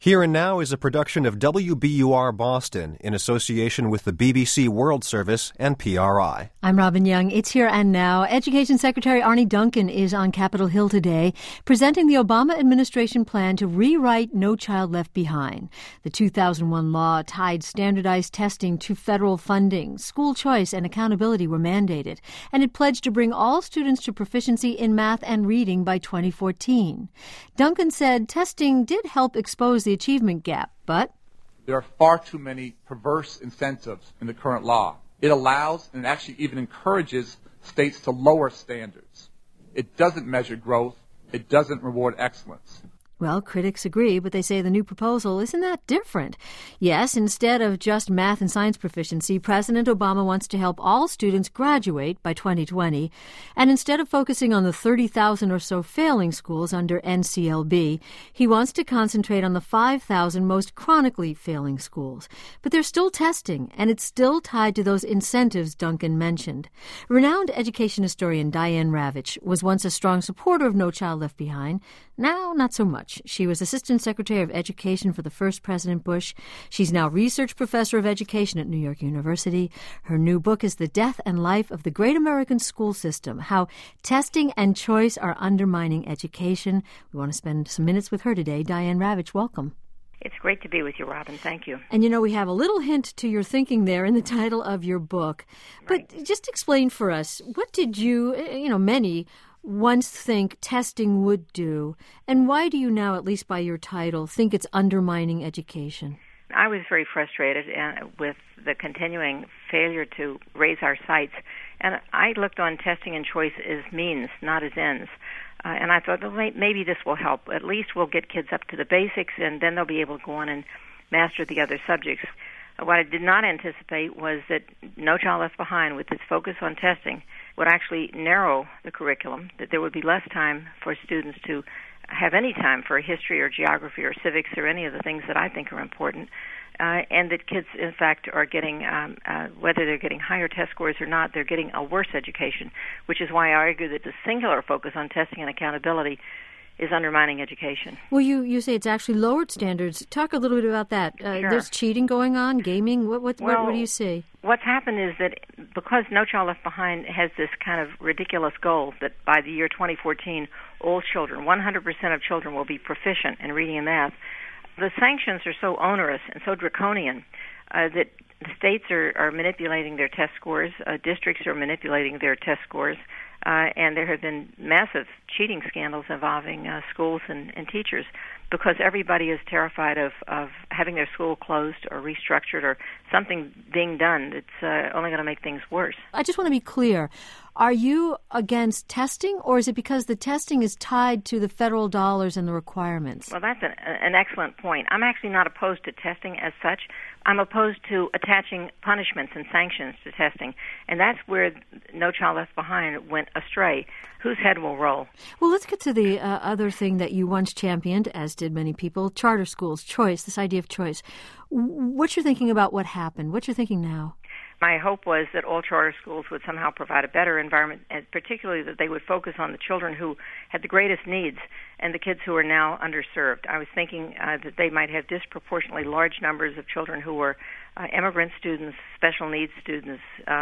Here and Now is a production of WBUR Boston in association with the BBC World Service and PRI. I'm Robin Young. It's Here and Now. Education Secretary Arne Duncan is on Capitol Hill today presenting the Obama administration plan to rewrite No Child Left Behind. The 2001 law tied standardized testing to federal funding. School choice and accountability were mandated, and it pledged to bring all students to proficiency in math and reading by 2014. Duncan said testing did help expose the achievement gap, but there are far too many perverse incentives in the current law. It allows and actually even encourages states to lower standards. It doesn't measure growth. It doesn't reward excellence. Well, critics agree, but they say the new proposal isn't that different. Yes, instead of just math and science proficiency, President Obama wants to help all students graduate by 2020. And instead of focusing on the 30,000 or so failing schools under NCLB, he wants to concentrate on the 5,000 most chronically failing schools. But there's still testing, and it's still tied to those incentives Duncan mentioned. Renowned education historian Diane Ravitch was once a strong supporter of No Child Left Behind. Now, not so much. She was Assistant Secretary of Education for the first President Bush. She's now Research Professor of Education at New York University. Her new book is The Death and Life of the Great American School System, How Testing and Choice Are Undermining Education. We want to spend some minutes with her today. Diane Ravitch, welcome. It's great to be with you, Robin. Thank you. And, we have a little hint to your thinking there in the title of your book. Right. But just explain for us, what did you, many once think testing would do, and why do you now, at least by your title, think it's undermining education? I was very frustrated with the continuing failure to raise our sights, and I looked on testing and choice as means, not as ends. And I thought, well, maybe this will help. At least we'll get kids up to the basics, and then they'll be able to go on and master the other subjects. What I did not anticipate was that No Child Left Behind, with its focus on testing, would actually narrow the curriculum, that there would be less time for students to have any time for history or geography or civics or any of the things that I think are important, and that kids, in fact, are getting, whether they're getting higher test scores or not, they're getting a worse education, which is why I argue that the singular focus on testing and accountability is undermining education. Well, you say it's actually lowered standards. Talk a little bit about that. Sure. There's cheating going on, gaming. What do you see? What's happened is that because No Child Left Behind has this kind of ridiculous goal that by the year 2014, all children, 100% of children will be proficient in reading and math, the sanctions are so onerous and so draconian that the states are manipulating their test scores, districts are manipulating their test scores, and there have been massive cheating scandals involving schools and teachers because everybody is terrified of having their school closed or restructured or something being done that's only going to make things worse. I just want to be clear. Are you against testing, or is it because the testing is tied to the federal dollars and the requirements? Well, that's an excellent point. I'm actually not opposed to testing as such. I'm opposed to attaching punishments and sanctions to testing, and that's where No Child Left Behind went astray. Whose head will roll? Well, let's get to the other thing that you once championed, as did many people, charter schools, choice, this idea of choice. What's your thinking about what happened? What's your thinking now? My hope was that all charter schools would somehow provide a better environment, and particularly that they would focus on the children who had the greatest needs and the kids who are now underserved. I was thinking that they might have disproportionately large numbers of children who were immigrant students, special needs students,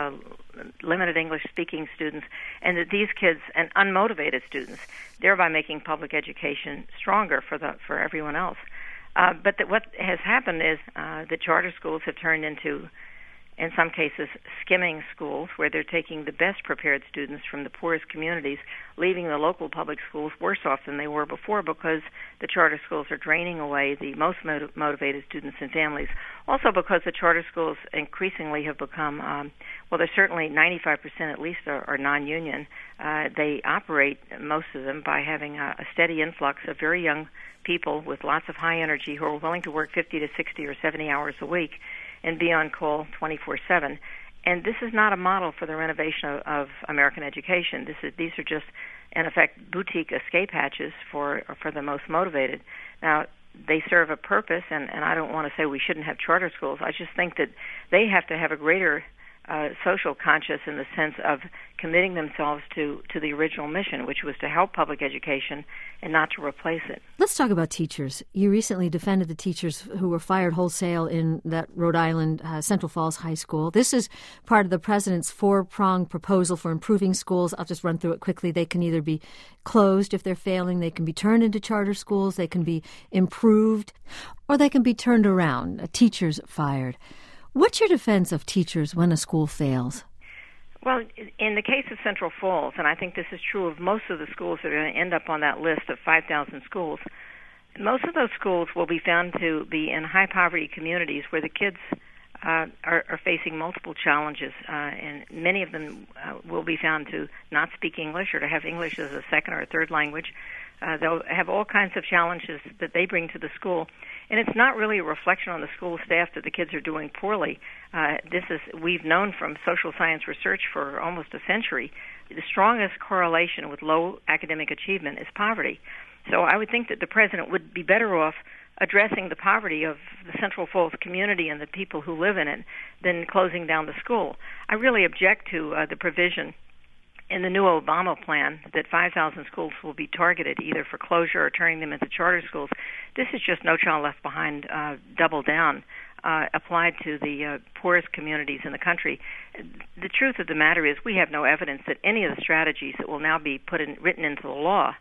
limited English-speaking students, and that these kids, and unmotivated students, thereby making public education stronger for everyone else. But what has happened is that charter schools have turned into, in some cases, skimming schools where they're taking the best prepared students from the poorest communities, leaving the local public schools worse off than they were before because the charter schools are draining away the most motivated students and families. Also because the charter schools increasingly have become, they're certainly 95% at least are non-union. They operate, most of them, by having a steady influx of very young people with lots of high energy who are willing to work 50 to 60 or 70 hours a week and be on call 24/7. And this is not a model for the renovation of American education. These are just, in effect, boutique escape hatches for the most motivated. Now, they serve a purpose, and I don't want to say we shouldn't have charter schools. I just think that they have to have a greater social conscious in the sense of committing themselves to the original mission, which was to help public education and not to replace it. Let's talk about teachers. You recently defended the teachers who were fired wholesale in that Rhode Island Central Falls High School. This is part of the president's four-pronged proposal for improving schools. I'll just run through it quickly. They can either be closed if they're failing, they can be turned into charter schools, they can be improved, or they can be turned around, teachers fired. What's your defense of teachers when a school fails? Well, in the case of Central Falls, and I think this is true of most of the schools that are going to end up on that list of 5,000 schools, most of those schools will be found to be in high-poverty communities where the kids are facing multiple challenges, and many of them will be found to not speak English or to have English as a second or a third language. They'll have all kinds of challenges that they bring to the school. And it's not really a reflection on the school staff that the kids are doing poorly. We've known from social science research for almost a century, the strongest correlation with low academic achievement is poverty. So I would think that the president would be better off addressing the poverty of the Central Falls community and the people who live in it than closing down the school. I really object to the provision in the new Obama plan that 5,000 schools will be targeted either for closure or turning them into charter schools. This is just No Child Left Behind double down applied to the poorest communities in the country. The truth of the matter is we have no evidence that any of the strategies that will now be written into the law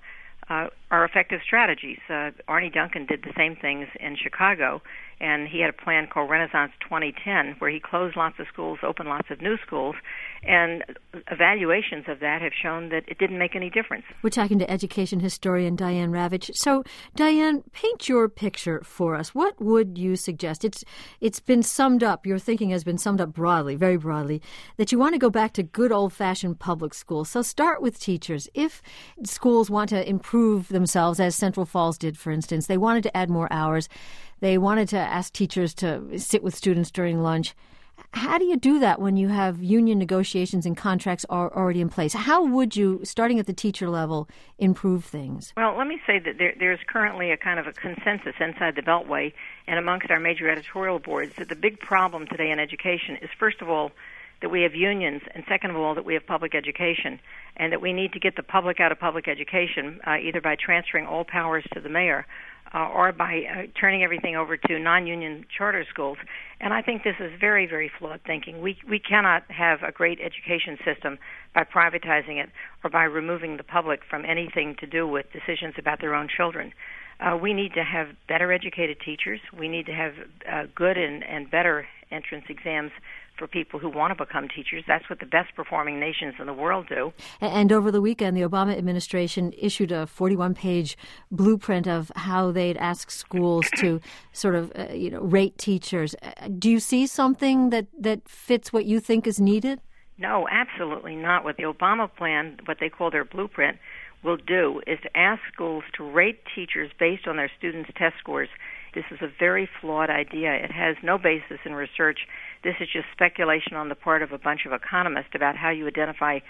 are effective strategies. Arne Duncan did the same things in Chicago, and he had a plan called Renaissance 2010 where he closed lots of schools, opened lots of new schools, and evaluations of that have shown that it didn't make any difference. We're talking to education historian Diane Ravitch. So, Diane, paint your picture for us. What would you suggest? It's been summed up, your thinking has been summed up broadly, very broadly, that you want to go back to good old-fashioned public schools. So start with teachers. If schools want to improve themselves, as Central Falls did, for instance, they wanted to add more hours, they wanted to ask teachers to sit with students during lunch. How do you do that when you have union negotiations and contracts are already in place? How would you, starting at the teacher level, improve things? Well, let me say that there's currently a kind of a consensus inside the Beltway and amongst our major editorial boards that the big problem today in education is, first of all, that we have unions, and second of all, that we have public education, and that we need to get the public out of public education, either by transferring all powers to the mayor or by turning everything over to non-union charter schools. And I think this is very, very flawed thinking. We cannot have a great education system by privatizing it or by removing the public from anything to do with decisions about their own children. We need to have better educated teachers. We need to have good and better entrance exams for people who want to become teachers. That's what the best performing nations in the world do. And over the weekend, the Obama administration issued a 41-page blueprint of how they'd ask schools to sort of, rate teachers. Do you see something that fits what you think is needed? No, absolutely not. What the Obama plan, what they call their blueprint, will do is to ask schools to rate teachers based on their students' test scores. This is a very flawed idea. It has no basis in research. This is just speculation on the part of a bunch of economists about how you identify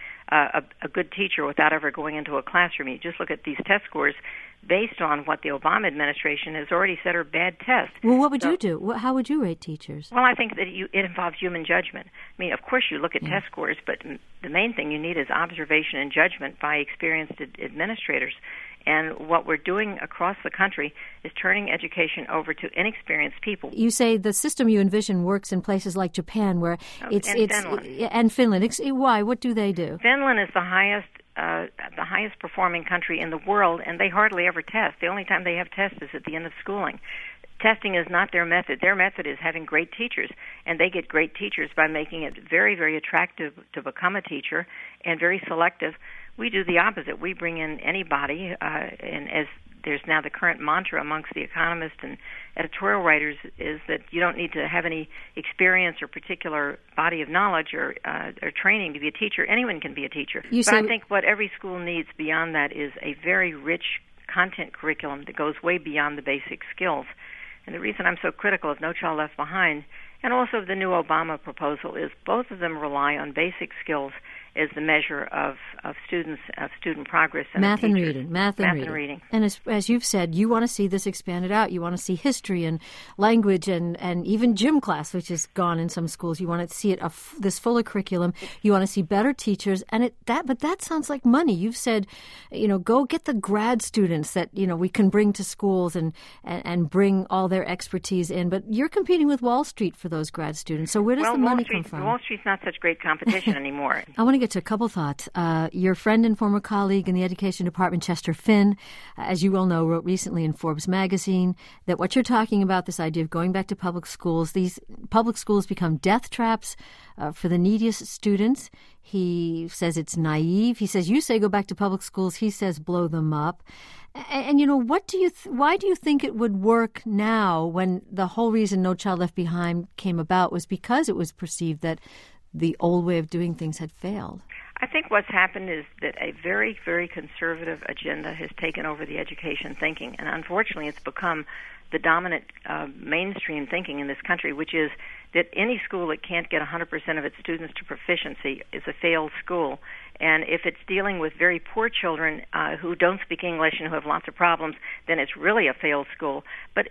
a good teacher without ever going into a classroom. You just look at these test scores based on what the Obama administration has already said are bad tests. Well, what would you do? How would you rate teachers? Well, I think that it involves human judgment. I mean, of course you look at test scores, but the main thing you need is observation and judgment by experienced administrators. And what we're doing across the country is turning education over to inexperienced people. You say the system you envision works in places like Japan, where and Finland. Why? What do they do? Finland is the highest performing country in the world, and they hardly ever test. The only time they have tests is at the end of schooling. Testing is not their method. Their method is having great teachers, and they get great teachers by making it very, very attractive to become a teacher and very selective. We do the opposite. We bring in anybody, and as there's now the current mantra amongst the economists and editorial writers is that you don't need to have any experience or particular body of knowledge or training to be a teacher. Anyone can be a teacher. But I think what every school needs beyond that is a very rich content curriculum that goes way beyond the basic skills. And the reason I'm so critical of No Child Left Behind and also the new Obama proposal is both of them rely on basic skills as the measure of student progress and math and reading. And as you've said, you want to see this expanded out. You want to see history and language and even gym class, which is gone in some schools. You want to see it this fuller curriculum. You want to see better teachers, but that sounds like money. You've said, go get the grad students that we can bring to schools and bring all their expertise in. But you're competing with Wall Street for those grad students. So where does the money come from? Wall Street's not such great competition anymore. I want to get to a couple thoughts. Your friend and former colleague in the Education Department, Chester Finn, as you well know, wrote recently in Forbes magazine that what you're talking about, this idea of going back to public schools, these public schools become death traps for the neediest students. He says it's naive. He says, you say go back to public schools. He says blow them up. And why do you think it would work now when the whole reason No Child Left Behind came about was because it was perceived that the old way of doing things had failed? I think what's happened is that a very, very conservative agenda has taken over the education thinking, and unfortunately it's become the dominant mainstream thinking in this country, which is that any school that can't get 100% of its students to proficiency is a failed school. And if it's dealing with very poor children who don't speak English and who have lots of problems, then it's really a failed school. But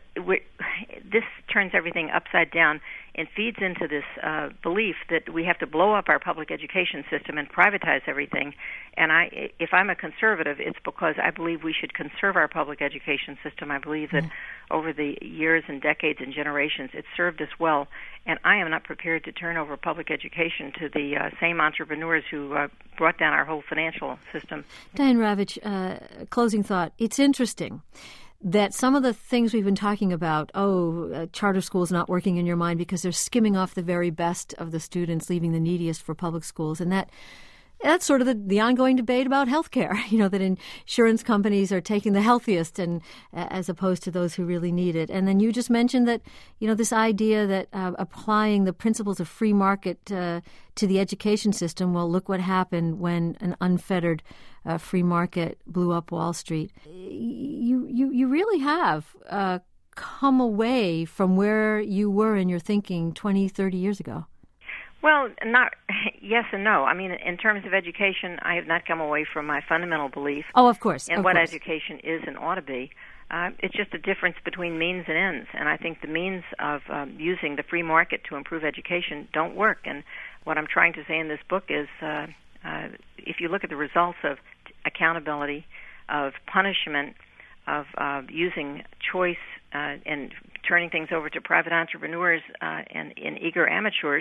this turns everything upside down and feeds into this belief that we have to blow up our public education system and privatize everything. And if I'm a conservative, it's because I believe we should conserve our public education system. I believe that over the years and decades and generations, it's served us well. And I am not prepared to turn over public education to the same entrepreneurs who brought down our whole financial system. Diane Ravitch, closing thought. It's interesting that some of the things we've been talking about, charter schools not working in your mind because they're skimming off the very best of the students, leaving the neediest for public schools, and that's sort of the ongoing debate about healthcare. That insurance companies are taking the healthiest and as opposed to those who really need it. And then you just mentioned that, this idea that applying the principles of free market to the education system, well, look what happened when an unfettered free market blew up Wall Street. You really have come away from where you were in your thinking 20, 30 years ago. Well, yes and no. I mean, in terms of education, I have not come away from my fundamental belief. Oh, of course. In what education is and ought to be. It's just a difference between means and ends. And I think the means of using the free market to improve education don't work. And what I'm trying to say in this book is if you look at the results of accountability, of punishment, of using choice and turning things over to private entrepreneurs and eager amateurs,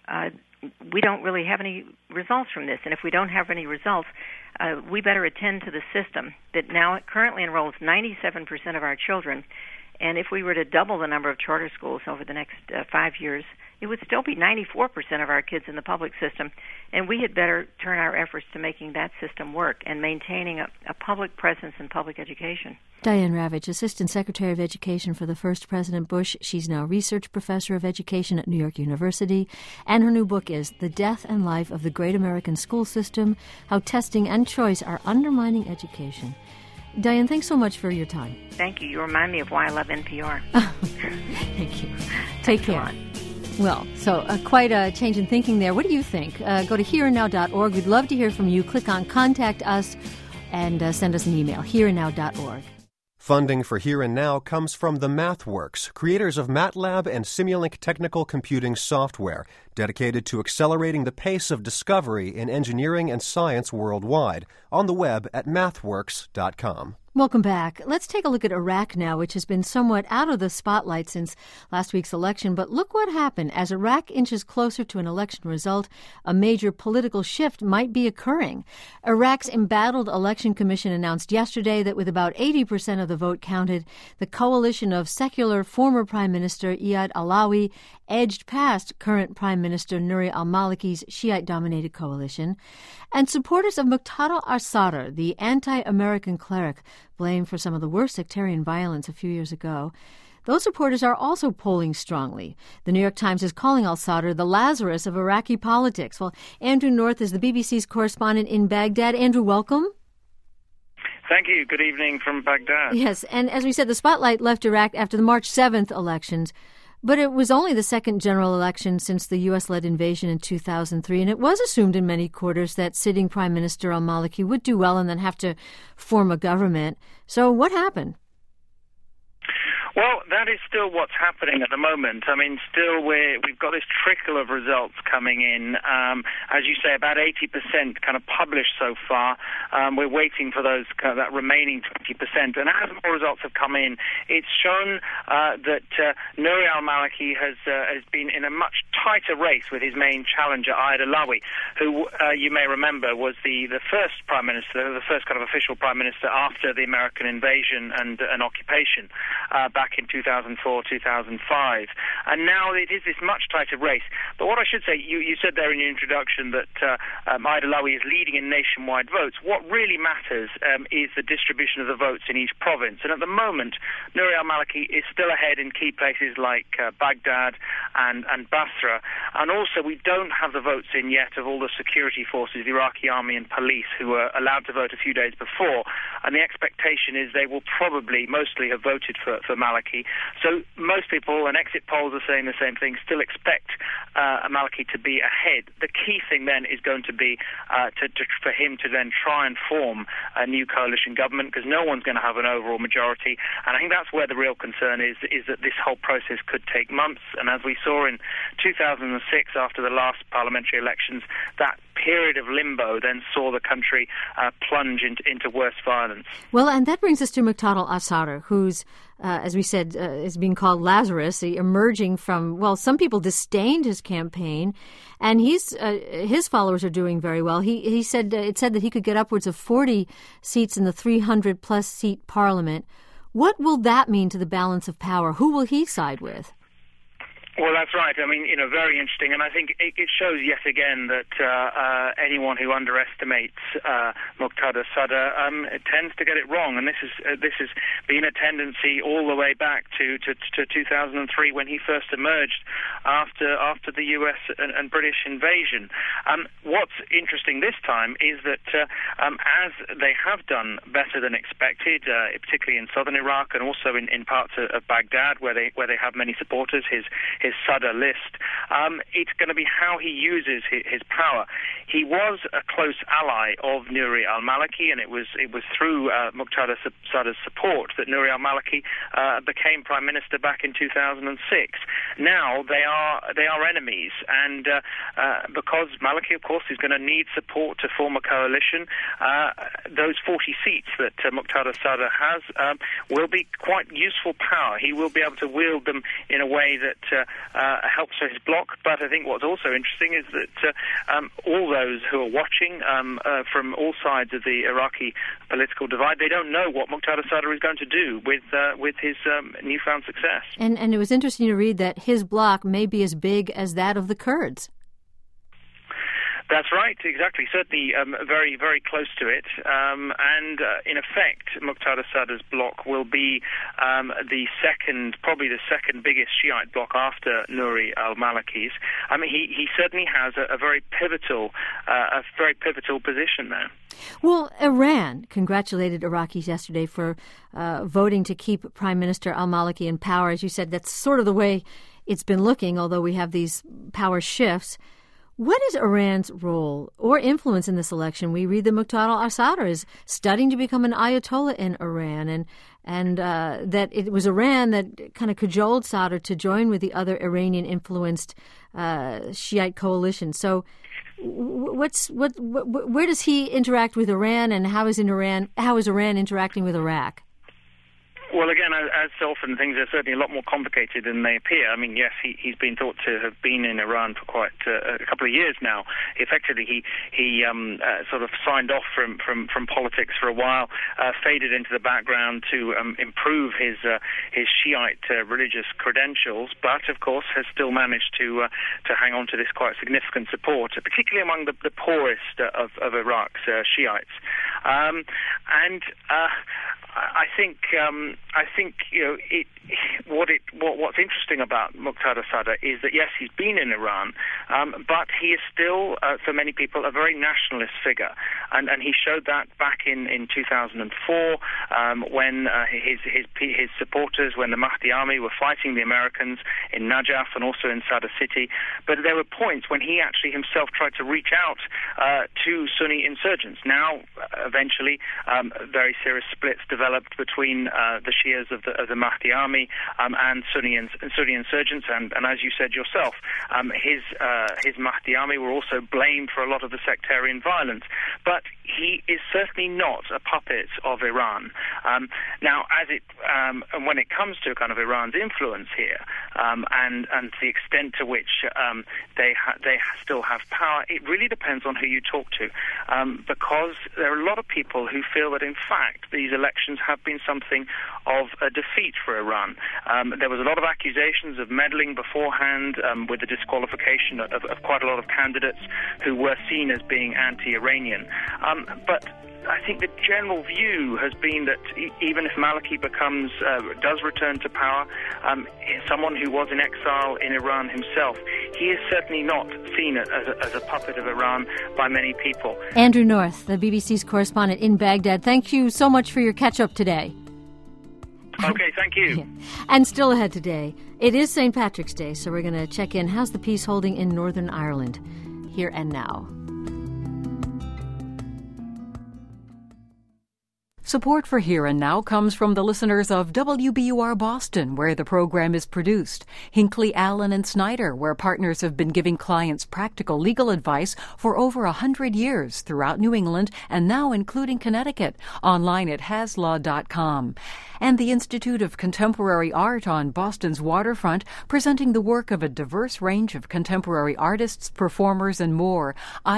we don't really have any results from this. And if we don't have any results, we better attend to the system that now currently enrolls 97% of our children. And if we were to double the number of charter schools over the next 5 years, it would still be 94% of our kids in the public system. And we had better turn our efforts to making that system work and maintaining a public presence in public education. Diane Ravitch, Assistant Secretary of Education for the first President Bush. She's now Research Professor of Education at New York University. And her new book is The Death and Life of the Great American School System, How Testing and Choice Are Undermining Education. Diane, thanks so much for your time. Thank you. You remind me of why I love NPR. Thank you. Take care. Well, so quite a change in thinking there. What do you think? Go to hereandnow.org. We'd love to hear from you. Click on Contact Us and send us an email, hereandnow.org. Funding for Here and Now comes from the MathWorks, creators of MATLAB and Simulink technical computing software, dedicated to accelerating the pace of discovery in engineering and science worldwide, on the web at mathworks.com. Welcome back. Let's take a look at Iraq now, which has been somewhat out of the spotlight since last week's election. But look what happened. As Iraq inches closer to an election result, a major political shift might be occurring. Iraq's embattled election commission announced yesterday that with about 80% of the vote counted, the coalition of secular former Prime Minister Iyad Allawi edged past current Prime Minister Nouri al-Maliki's Shiite-dominated coalition. And supporters of Muqtada al-Sadr, the anti-American cleric blamed for some of the worst sectarian violence a few years ago, those supporters are also polling strongly. The New York Times is calling al-Sadr the Lazarus of Iraqi politics. Well, Andrew North is the BBC's correspondent in Baghdad. Andrew, welcome. Thank you. Good evening from Baghdad. Yes, and as we said, the spotlight left Iraq after the March 7th elections. But it was only the second general election since the U.S.-led invasion in 2003, and it was assumed in many quarters that sitting Prime Minister al-Maliki would do well and then have to form a government. So what happened? Well, that is still what's happening at the moment. I mean, still we've got this trickle of results coming in. As you say, about 80% kind of published so far. We're waiting for those that remaining 20%. And as more results have come in, it's shown that Nouri al-Maliki has been in a much tighter race with his main challenger, Ayad Allawi, who you may remember was the first prime minister, the first kind of official prime minister after the American invasion and occupation back in 2004-2005. And now it is this much tighter race. But what I should say, you said there in your introduction that Ayad Allawi is leading in nationwide votes. What really matters is the distribution of the votes in each province. And at the moment, Nouri al-Maliki is still ahead in key places like Baghdad and Basra. And also, we don't have the votes in yet of all the security forces, the Iraqi army and police, who were allowed to vote a few days before. And the expectation is they will probably mostly have voted for Maliki. So most people, and exit polls are saying the same thing, still expect Maliki to be ahead. The key thing then is going to be for him to then try and form a new coalition government, because no one's going to have an overall majority. And I think that's where the real concern is that this whole process could take months. And as we saw in 2006, after the last parliamentary elections, that period of limbo then saw the country plunge into worse violence. Well, and that brings us to Muqtada al-Sadr, who's, as we said, is being called Lazarus, emerging from, well, some people disdained his campaign, and his followers are doing very well. He said it said that he could get upwards of 40 seats in the 300-plus seat parliament. What will that mean to the balance of power? Who will he side with? Well, that's right. I mean, very interesting. And I think it shows yet again that anyone who underestimates Muqtada Sadr tends to get it wrong. And this has been a tendency all the way back to 2003 when he first emerged after the U.S. and British invasion. What's interesting this time is that as they have done better than expected, particularly in southern Iraq and also in parts of Baghdad where they have many supporters, his Sadr list, it's going to be how he uses his power. He was a close ally of Nouri al-Maliki, and it was through Muqtada Sadr's support that Nouri al-Maliki became prime minister back in 2006. Now they are enemies, and because Maliki, of course, is going to need support to form a coalition, those 40 seats that Muqtada Sadr has will be quite useful power. He will be able to wield them in a way that helps for his bloc. But I think what's also interesting is that all those who are watching from all sides of the Iraqi political divide, they don't know what Muqtada Sadr is going to do with his newfound success. And it was interesting to read that his bloc may be as big as that of the Kurds. That's right, exactly. Certainly very, very close to it. And in effect, Muqtada Sadr's bloc will be probably the second biggest Shiite bloc after Nouri al-Maliki's. I mean, he certainly has a very pivotal position there. Well, Iran congratulated Iraqis yesterday for voting to keep Prime Minister al-Maliki in power. As you said, that's sort of the way it's been looking, although we have these power shifts. What is Iran's role or influence in this election? We read that Muqtada al-Sadr is studying to become an Ayatollah in Iran, and that it was Iran that kind of cajoled Sadr to join with the other Iranian-influenced Shiite coalition. So, where does he interact with Iran, and how is Iran interacting with Iraq? Well, again, as so often, things are certainly a lot more complicated than they appear. I mean, yes, he's been thought to have been in Iran for quite a couple of years now. Effectively, he sort of signed off from politics for a while, faded into the background to improve his Shiite religious credentials, but of course has still managed to hang on to this quite significant support, particularly among the poorest of Iraq's Shiites. I think I think what's interesting about Muqtada Sadr is that yes, he's been in Iran, but he is still, for many people, a very nationalist figure, and he showed that back in 2004 when his supporters, when the Mahdi army were fighting the Americans in Najaf and also in Sadr city. But there were points when he actually himself tried to reach out to Sunni insurgents. Now, eventually, very serious splits developed between the Shias of the Mahdi army and Sunni insurgents, and as you said yourself, his Mahdi army were also blamed for a lot of the sectarian violence. But he is certainly not a puppet of Iran. Now, when it comes to kind of Iran's influence here, and the extent to which they still have power, it really depends on who you talk to, because there are a lot of people who feel that in fact these elections have been something of a defeat for Iran. There was a lot of accusations of meddling beforehand with the disqualification of quite a lot of candidates who were seen as being anti-Iranian. But I think the general view has been that even if Maliki does return to power, someone who was in exile in Iran himself, he is certainly not seen as a puppet of Iran by many people. Andrew North, the BBC's correspondent in Baghdad, thank you so much for your catch-up today. Okay, thank you. Yeah. And still ahead today, it is St. Patrick's Day, so we're going to check in. How's the peace holding in Northern Ireland? Here and now. Support for Here and Now comes from the listeners of WBUR Boston, where the program is produced, Hinckley, Allen, and Snyder, where partners have been giving clients practical legal advice for over 100 years throughout New England and now including Connecticut, online at haslaw.com. And the Institute of Contemporary Art on Boston's waterfront, presenting the work of a diverse range of contemporary artists, performers, and more,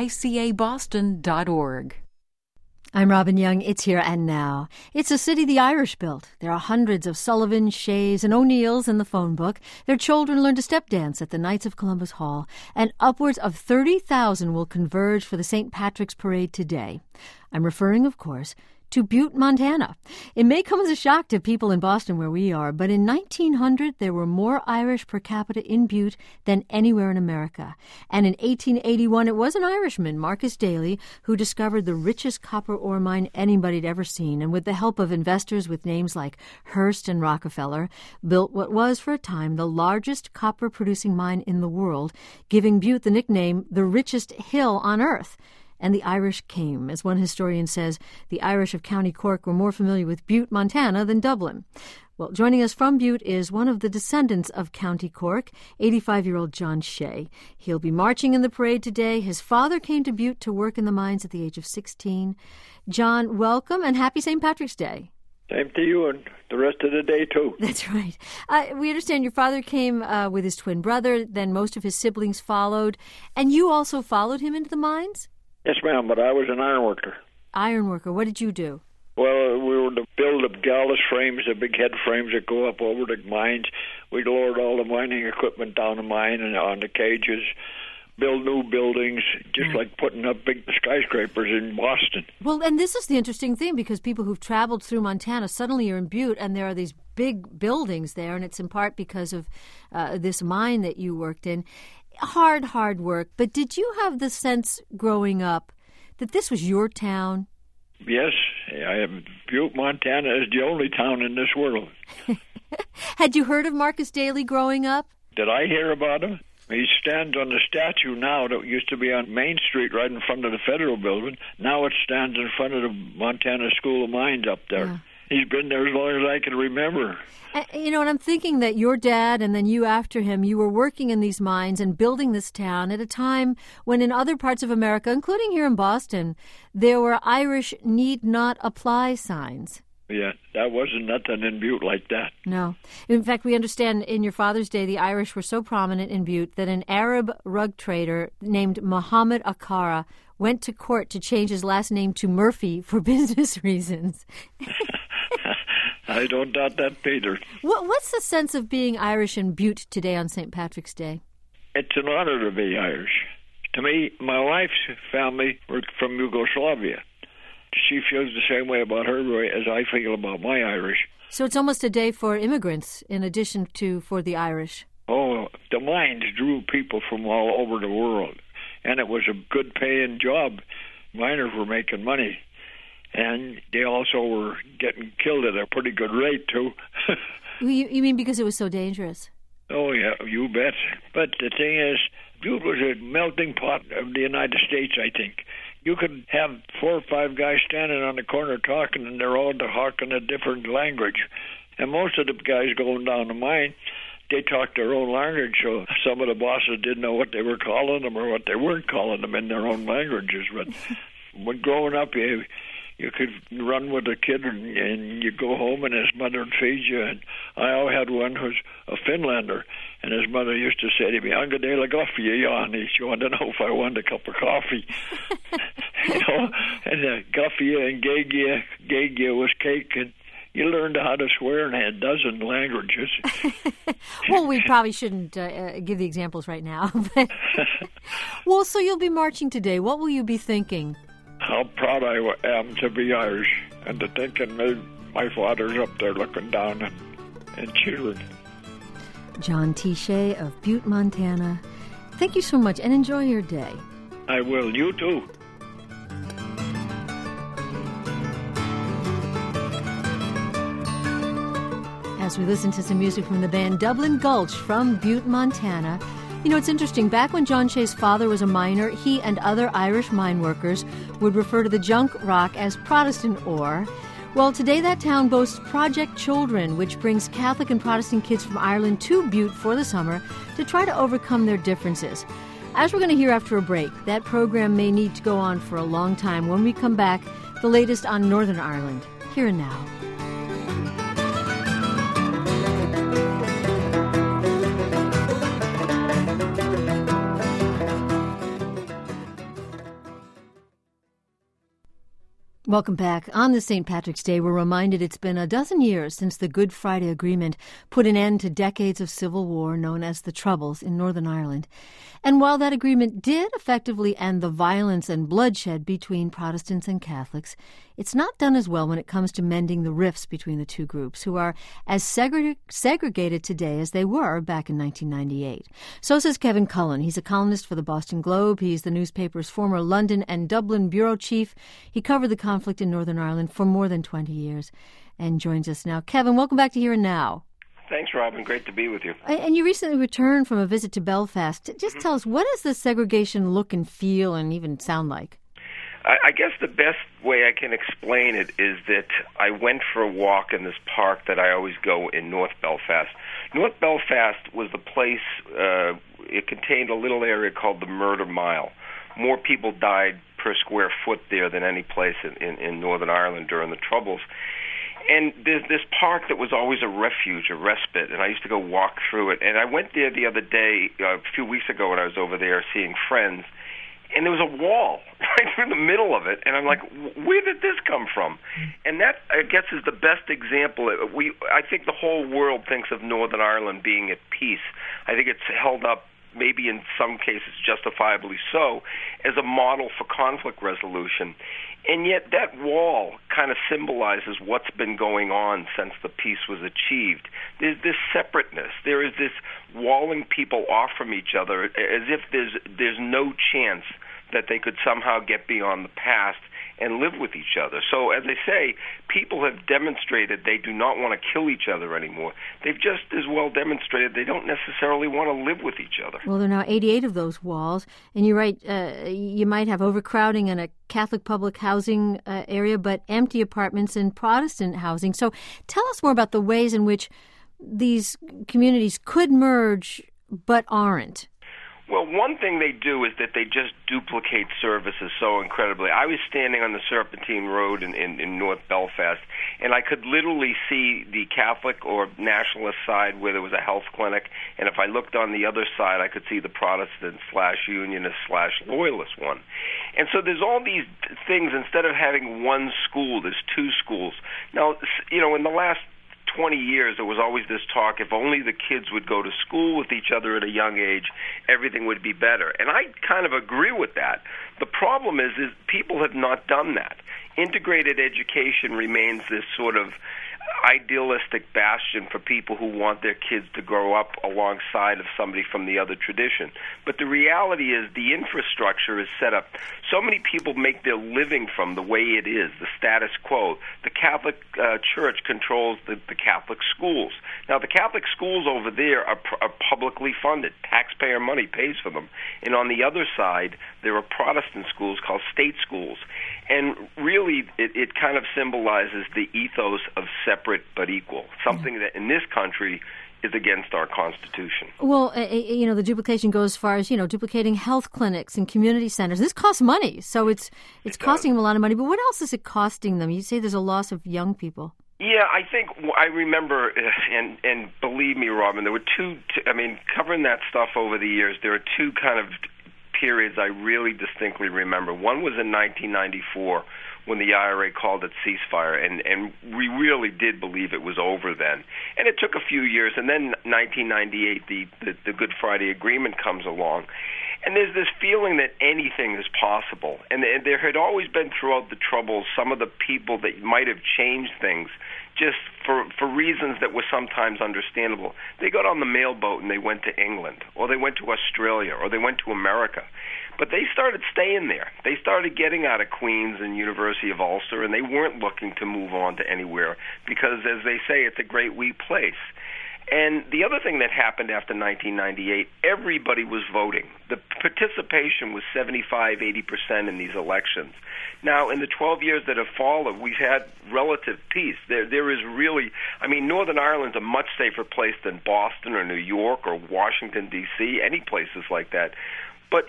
icaboston.org. I'm Robin Young. It's Here and Now. It's a city the Irish built. There are hundreds of Sullivans, Shays, and O'Neills in the phone book. Their children learn to step dance at the Knights of Columbus Hall, and upwards of 30,000 will converge for the St. Patrick's Parade today. I'm referring, of course, to Butte, Montana. It may come as a shock to people in Boston where we are, but in 1900 there were more Irish per capita in Butte than anywhere in America. And in 1881 it was an Irishman, Marcus Daly, who discovered the richest copper ore mine anybody'd ever seen, and with the help of investors with names like Hearst and Rockefeller, built what was for a time the largest copper-producing mine in the world, giving Butte the nickname the richest hill on earth. And the Irish came. As one historian says, the Irish of County Cork were more familiar with Butte, Montana than Dublin. Well, joining us from Butte is one of the descendants of County Cork, 85-year-old John Shay. He'll be marching in the parade today. His father came to Butte to work in the mines at the age of 16. John, welcome and happy St. Patrick's Day. Same to you and the rest of the day, too. That's right. We understand your father came with his twin brother, then most of his siblings followed, and you also followed him into the mines? Yes, ma'am, but I was an iron worker. Iron worker. What did you do? Well, we were to build the gallows frames, the big head frames that go up over the mines. We lowered all the mining equipment down the mine and on the cages, build new buildings, just like putting up big skyscrapers in Boston. Well, and this is the interesting thing, because people who've traveled through Montana suddenly are in Butte, and there are these big buildings there, and it's in part because of this mine that you worked in. Hard work. But did you have the sense growing up that this was your town? Yes. Butte, Montana is the only town in this world. Had you heard of Marcus Daly growing up? Did I hear about him? He stands on the statue now that used to be on Main Street right in front of the Federal Building. Now it stands in front of the Montana School of Mines up there. Yeah. He's been there as long as I can remember. You know, and I'm thinking that your dad and then you after him, you were working in these mines and building this town at a time when in other parts of America, including here in Boston, there were Irish need not apply signs. Yeah, that wasn't nothing in Butte like that. No. In fact, we understand in your father's day, the Irish were so prominent in Butte that an Arab rug trader named Muhammad Akara went to court to change his last name to Murphy for business reasons. I don't doubt that, Peter. What's the sense of being Irish in Butte today on St. Patrick's Day? It's an honor to be Irish. To me, my wife's family were from Yugoslavia. She feels the same way about her as I feel about my Irish. So it's almost a day for immigrants in addition to for the Irish. Oh, the mines drew people from all over the world, and it was a good-paying job. Miners were making money, and they also were getting killed at a pretty good rate, too. You mean because it was so dangerous? Oh, yeah, you bet. But the thing is, Butte was a melting pot of the United States, I think. You could have 4 or 5 guys standing on the corner talking, and they're all talking a different language. And most of the guys going down the mine, they talked their own language, so some of the bosses didn't know what they were calling them or what they weren't calling them in their own languages. But when growing up, you could run with a kid and you go home and his mother would feed you. And I had one who's a Finlander, and his mother used to say to me, "I'm going to coffee, and she wanted to know if I wanted a cup of coffee." And coffee and gegia was cake, and you learned how to swear in a dozen languages. Well, we probably shouldn't give the examples right now. Well, so you'll be marching today. What will you be thinking? How proud I am to be Irish, and to think my father's up there looking down and cheering. John T. Shea of Butte, Montana. Thank you so much, and enjoy your day. I will. You too. As we listen to some music from the band Dublin Gulch from Butte, Montana. You know, it's interesting. Back when John Shea's father was a miner, he and other Irish mine workers would refer to the junk rock as Protestant ore. Well, today that town boasts Project Children, which brings Catholic and Protestant kids from Ireland to Butte for the summer to try to overcome their differences. As we're going to hear after a break, that program may need to go on for a long time. When we come back, the latest on Northern Ireland, here and now. Welcome back. On this St. Patrick's Day, we're reminded it's been a dozen years since the Good Friday Agreement put an end to decades of civil war known as the Troubles in Northern Ireland. And while that agreement did effectively end the violence and bloodshed between Protestants and Catholics, it's not done as well when it comes to mending the rifts between the two groups, who are as segregated today as they were back in 1998. So says Kevin Cullen. He's a columnist for the Boston Globe. He's the newspaper's former London and Dublin bureau chief. He covered the conflict in Northern Ireland for more than 20 years and joins us now. Kevin, welcome back to Here and Now. Thanks, Robin. Great to be with you. And you recently returned from a visit to Belfast. Just tell us, what does the segregation look and feel and even sound like? I guess the best way I can explain it is that I went for a walk in this park that I always go in North Belfast. North Belfast was the place, it contained a little area called the Murder Mile. More people died per square foot there than any place in Northern Ireland during the Troubles. And there's this park that was always a refuge, a respite, and I used to go walk through it. And I went there the other day, a few weeks ago when I was over there seeing friends, and there was a wall right through the middle of it, and I'm like, where did this come from? And that, I guess, is the best example. I think the whole world thinks of Northern Ireland being at peace. I think it's held up, maybe in some cases justifiably so, as a model for conflict resolution. And yet that wall kind of symbolizes what's been going on since the peace was achieved. There's this separateness. There is this walling people off from each other as if there's no chance that they could somehow get beyond the past and live with each other. So, as I say, people have demonstrated they do not want to kill each other anymore. They've just as well demonstrated they don't necessarily want to live with each other. Well, there are now 88 of those walls, and you're right, you might have overcrowding in a Catholic public housing area, but empty apartments in Protestant housing. So tell us more about the ways in which these communities could merge but aren't. Well, one thing they do is that they just duplicate services so incredibly. I was standing on the Serpentine Road in North Belfast, and I could literally see the Catholic or nationalist side where there was a health clinic, and if I looked on the other side, I could see the Protestant/Unionist/Loyalist one. And so there's all these things. Instead of having one school, there's two schools. Now, you know, in the last 20 years, there was always this talk, if only the kids would go to school with each other at a young age, everything would be better. And I kind of agree with that. The problem is people have not done that. Integrated education remains this sort of idealistic bastion for people who want their kids to grow up alongside of somebody from the other tradition. But the reality is the infrastructure is set up. So many people make their living from the way it is, the status quo. The Catholic Church controls the Catholic schools. Now, the Catholic schools over there are publicly funded. Taxpayer money pays for them. And on the other side, there are Protestant schools called state schools. And really, it kind of symbolizes the ethos of separate but equal, something that in this country is against our Constitution. Well, the duplication goes as far as, duplicating health clinics and community centers. This costs money, so it's costing them a lot of money. But what else is it costing them? You say there's a loss of young people. Yeah, I remember, and believe me, Robin, there were covering that stuff over the years, there are two kind of periods I really distinctly remember. One was in 1994 when the IRA called it ceasefire, and we really did believe it was over then. And it took a few years, and then 1998, the Good Friday Agreement comes along. And there's this feeling that anything is possible. And there had always been throughout the Troubles some of the people that might have changed things just for reasons that were sometimes understandable. They got on the mailboat and they went to England, or they went to Australia, or they went to America. But they started staying there. They started getting out of Queens and University of Ulster, and they weren't looking to move on to anywhere because, as they say, it's a great wee place. And the other thing that happened after 1998, everybody was voting. The participation was 75-80% in these elections. Now, in the 12 years that have followed, we've had relative peace. There is really, Northern Ireland's a much safer place than Boston or New York or Washington, D.C., any places like that. But,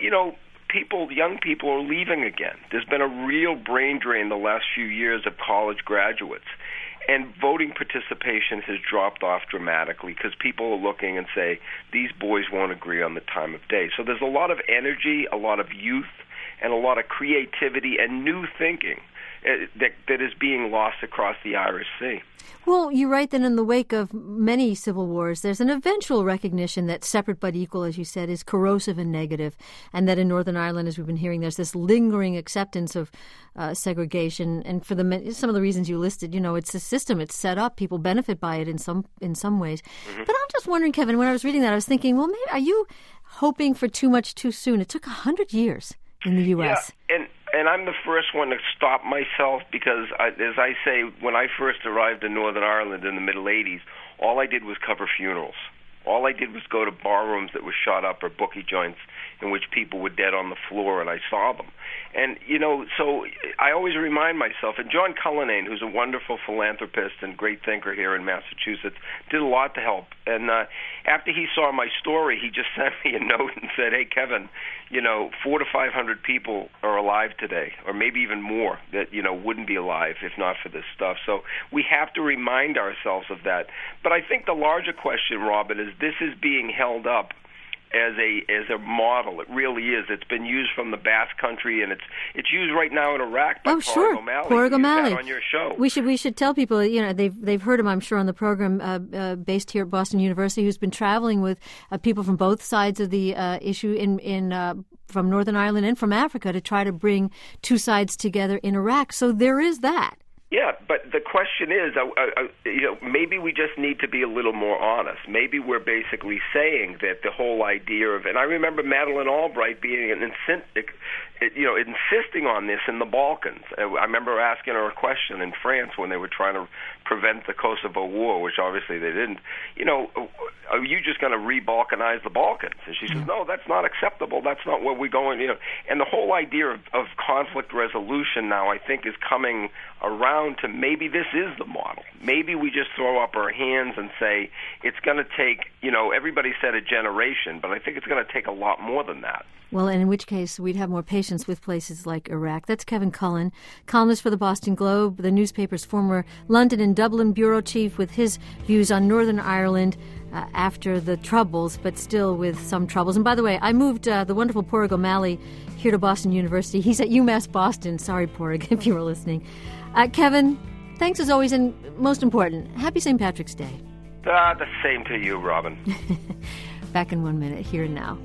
young people are leaving again. There's been a real brain drain the last few years of college graduates. And voting participation has dropped off dramatically because people are looking and say, these boys won't agree on the time of day. So there's a lot of energy, a lot of youth, and a lot of creativity and new thinking that is being lost across the Irish Sea. Well, you write that in the wake of many civil wars, there's an eventual recognition that separate but equal, as you said, is corrosive and negative, and that in Northern Ireland, as we've been hearing, there's this lingering acceptance of segregation. And for some of the reasons you listed, it's a system, it's set up, people benefit by it in some ways. Mm-hmm. But I'm just wondering, Kevin, when I was reading that, I was thinking, well, maybe are you hoping for too much too soon? It took 100 years in the U.S. Yeah, and I'm the first one to stop myself because, as I say, when I first arrived in Northern Ireland in the middle 80s, all I did was cover funerals. All I did was go to bar rooms that were shot up or bookie joints in which people were dead on the floor, and I saw them. And, so I always remind myself, and John Cullinane, who's a wonderful philanthropist and great thinker here in Massachusetts, did a lot to help. And after he saw my story, he just sent me a note and said, hey, Kevin, 400 to 500 people are alive today, or maybe even more, that, wouldn't be alive if not for this stuff. So we have to remind ourselves of that. But I think the larger question, Robin, is this is being held up as a model. It really is. It's been used from the Basque Country, and it's used right now in Iraq by Padraig O'Malley. Padraig O'Malley on your show. We should tell people. They've heard him, I'm sure, on the program based here at Boston University, who's been traveling with people from both sides of the issue from Northern Ireland and from Africa to try to bring two sides together in Iraq. So there is that. Yeah, but the question is, maybe we just need to be a little more honest. Maybe we're basically saying that the whole idea of, and I remember Madeleine Albright being insisting on this in the Balkans. I remember asking her a question in France when they were trying to prevent the Kosovo War, which obviously they didn't. Are you just going to re-Balkanize the Balkans? And she says, no, that's not acceptable. That's not where we're going. And the whole idea of conflict resolution now, I think, is coming around to maybe this is the model. Maybe we just throw up our hands and say it's going to take, everybody said a generation, but I think it's going to take a lot more than that. Well, and in which case we'd have more patience with places like Iraq. That's Kevin Cullen, columnist for the Boston Globe, the newspaper's former London and Dublin bureau chief, with his views on Northern Ireland after the Troubles, but still with some troubles. And by the way, I moved the wonderful Padraig O'Malley here to Boston University. He's at UMass Boston. Sorry, Padraig, if you were listening. Kevin, thanks as always, and most important, happy St. Patrick's Day. The same to you, Robin. Back in 1 minute, here and now.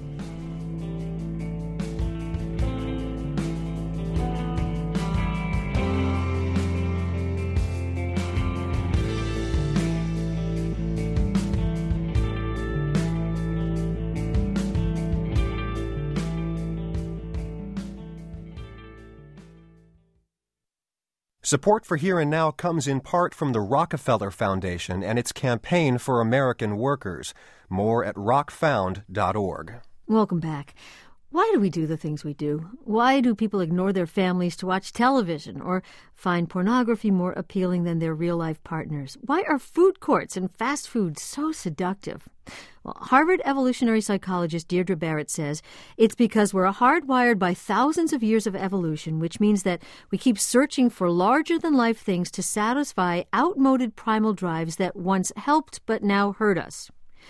Support for Here and Now comes in part from the Rockefeller Foundation and its campaign for American workers. More at rockfound.org. Welcome back. Why do we do the things we do? Why do people ignore their families to watch television or find pornography more appealing than their real-life partners? Why are food courts and fast food so seductive? Well, Harvard evolutionary psychologist Deirdre Barrett says it's because we're hardwired by thousands of years of evolution, which means that we keep searching for larger-than-life things to satisfy outmoded primal drives that once helped but now hurt us.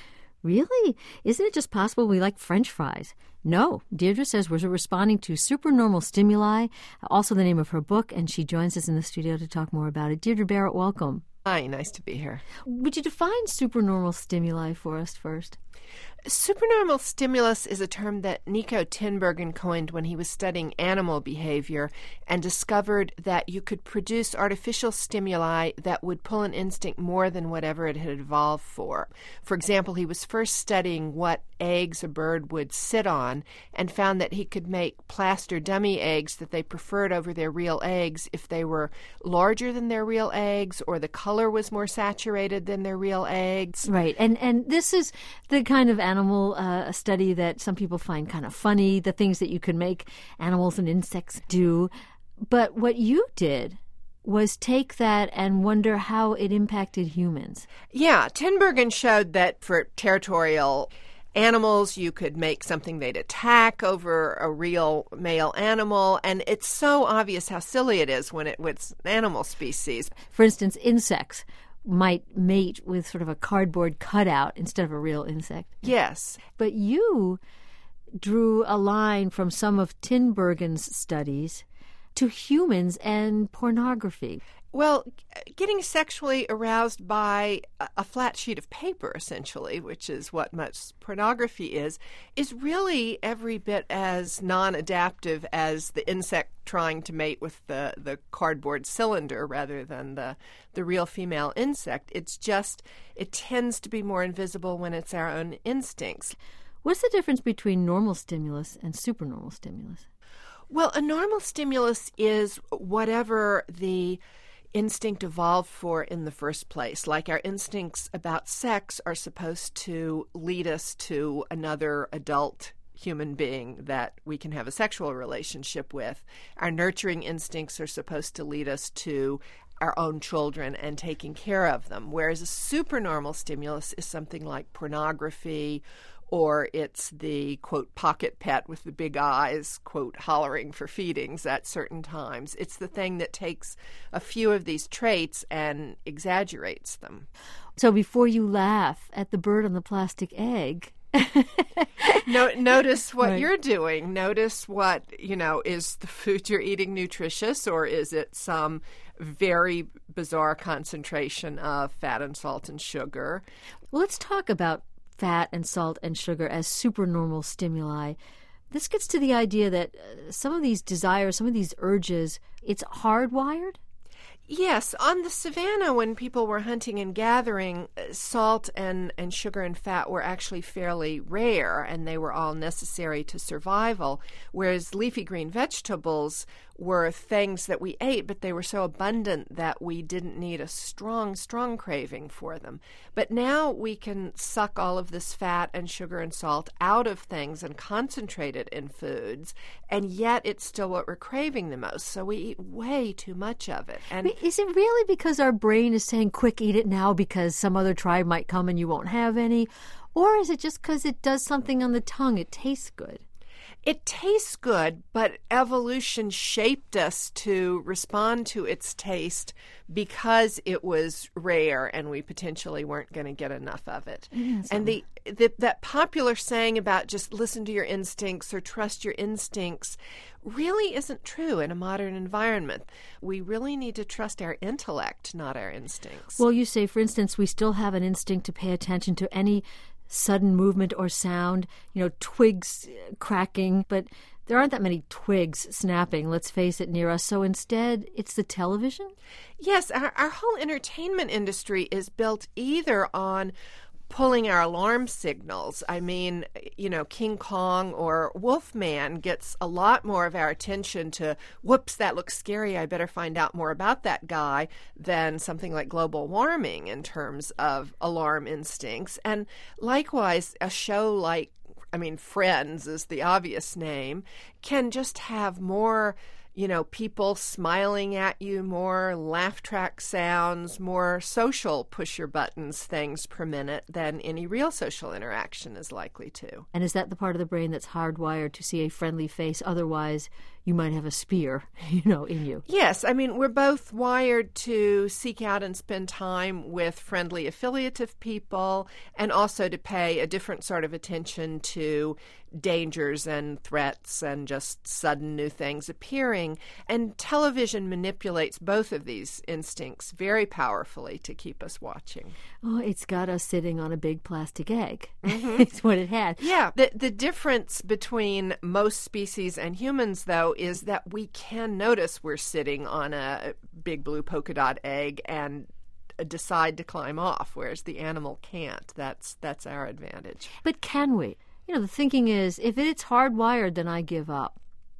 Really? Isn't it just possible we like French fries? No. Deirdre says we're responding to supernormal stimuli, also the name of her book, and she joins us in the studio to talk more about it. Deirdre Barrett, welcome. Hi, nice to be here. Would you define supernormal stimuli for us first? Supernormal stimulus is a term that Nico Tinbergen coined when he was studying animal behavior and discovered that you could produce artificial stimuli that would pull an instinct more than whatever it had evolved for. For example, he was first studying what eggs a bird would sit on and found that he could make plaster dummy eggs that they preferred over their real eggs if they were larger than their real eggs or the color was more saturated than their real eggs. Right, and this is the kind of animal study that some people find kind of funny, the things that you can make animals and insects do. But what you did was take that and wonder how it impacted humans. Yeah, Tinbergen showed that for territorial animals, you could make something they'd attack over a real male animal, and it's so obvious how silly it is when it's an animal species. For instance, insects might mate with sort of a cardboard cutout instead of a real insect. Yes. But you drew a line from some of Tinbergen's studies to humans and pornography. Well, getting sexually aroused by a flat sheet of paper, essentially, which is what much pornography is really every bit as non-adaptive as the insect trying to mate with the cardboard cylinder rather than the real female insect. It's just, it tends to be more invisible when it's our own instincts. What's the difference between normal stimulus and supernormal stimulus? Well, a normal stimulus is whatever the instinct evolved for in the first place. Like our instincts about sex are supposed to lead us to another adult human being that we can have a sexual relationship with. Our nurturing instincts are supposed to lead us to our own children and taking care of them, whereas a supernormal stimulus is something like pornography, or it's the, quote, pocket pet with the big eyes, quote, hollering for feedings at certain times. It's the thing that takes a few of these traits and exaggerates them. So before you laugh at the bird on the plastic egg... Notice what right. You're doing. Notice what, is the food you're eating nutritious, or is it some very bizarre concentration of fat and salt and sugar? Well, let's talk about fat and salt and sugar as supernormal stimuli. This gets to the idea that some of these desires, some of these urges, it's hardwired? Yes. On the savannah, when people were hunting and gathering, salt and sugar and fat were actually fairly rare, and they were all necessary to survival, whereas leafy green vegetables were things that we ate, but they were so abundant that we didn't need a strong craving for them. But now we can suck all of this fat and sugar and salt out of things and concentrate it in foods, and yet it's still what we're craving the most. So we eat way too much of it. And is it really because our brain is saying, quick, eat it now because some other tribe might come and you won't have any? Or is it just because it does something on the tongue? It tastes good. It tastes good, but evolution shaped us to respond to its taste because it was rare and we potentially weren't going to get enough of it. And that popular saying about just listen to your instincts or trust your instincts really isn't true in a modern environment. We really need to trust our intellect, not our instincts. Well, you say, for instance, we still have an instinct to pay attention to any sudden movement or sound, twigs cracking, but there aren't that many twigs snapping, let's face it, near us. So instead, it's the television? Yes, our whole entertainment industry is built either on pulling our alarm signals. I mean, King Kong or Wolfman gets a lot more of our attention to, whoops, that looks scary, I better find out more about that guy, than something like global warming in terms of alarm instincts. And likewise, a show like, Friends is the obvious name, can just have more people smiling at you, more laugh track sounds, more social push-your-buttons things per minute than any real social interaction is likely to. And is that the part of the brain that's hardwired to see a friendly face? Otherwise, you might have a spear, in you. Yes. We're both wired to seek out and spend time with friendly affiliative people, and also to pay a different sort of attention to dangers and threats and just sudden new things appearing. And television manipulates both of these instincts very powerfully to keep us watching. Oh, it's got us sitting on a big plastic egg. Mm-hmm. It's what it had. Yeah. The difference between most species and humans, though, is that we can notice we're sitting on a big blue polka dot egg and decide to climb off, whereas the animal can't. That's our advantage. But can we? The thinking is, if it's hardwired, then I give up.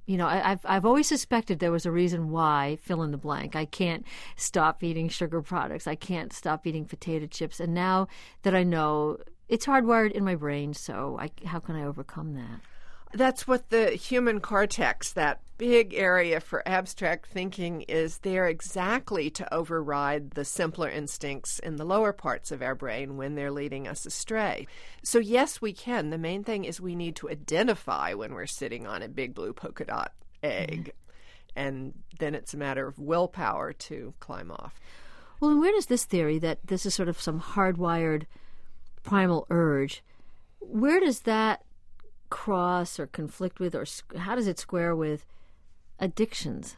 I've always suspected there was a reason why, fill in the blank. I can't stop eating sugar products. I can't stop eating potato chips. And now that I know it's hardwired in my brain, so how can I overcome that? That's what the human cortex, that big area for abstract thinking, is there exactly to override the simpler instincts in the lower parts of our brain when they're leading us astray. So yes, we can. The main thing is we need to identify when we're sitting on a big blue polka dot egg. And then it's a matter of willpower to climb off. Well, and where does this theory that this is sort of some hardwired primal urge, where does that cross or conflict with, or how does it square with addictions?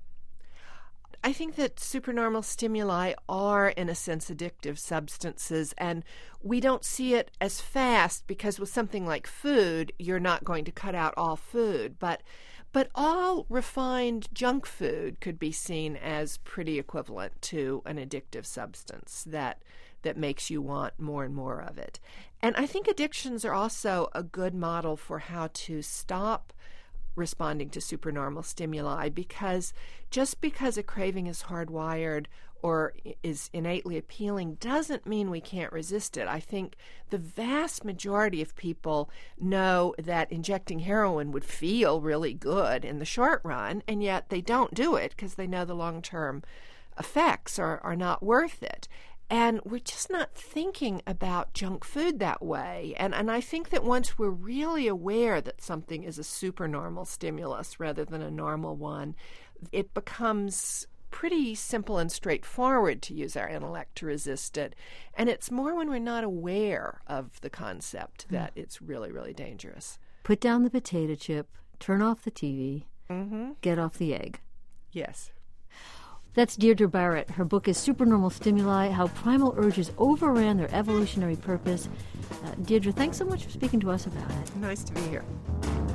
I think that supernormal stimuli are, in a sense, addictive substances, and we don't see it as fast because with something like food, you're not going to cut out all food, but all refined junk food could be seen as pretty equivalent to an addictive substance that makes you want more and more of it. And I think addictions are also a good model for how to stop responding to supernormal stimuli, because just because a craving is hardwired or is innately appealing doesn't mean we can't resist it. I think the vast majority of people know that injecting heroin would feel really good in the short run, and yet they don't do it because they know the long-term effects are not worth it. And we're just not thinking about junk food that way. And I think that once we're really aware that something is a supernormal stimulus rather than a normal one, it becomes pretty simple and straightforward to use our intellect to resist it. And it's more when we're not aware of the concept that it's really, really dangerous. Put down the potato chip, turn off the TV, get off the egg. Yes. That's Deirdre Barrett. Her book is Supernormal Stimuli, How Primal Urges Overran Their Evolutionary Purpose. Deirdre, thanks so much for speaking to us about it. Nice to be here.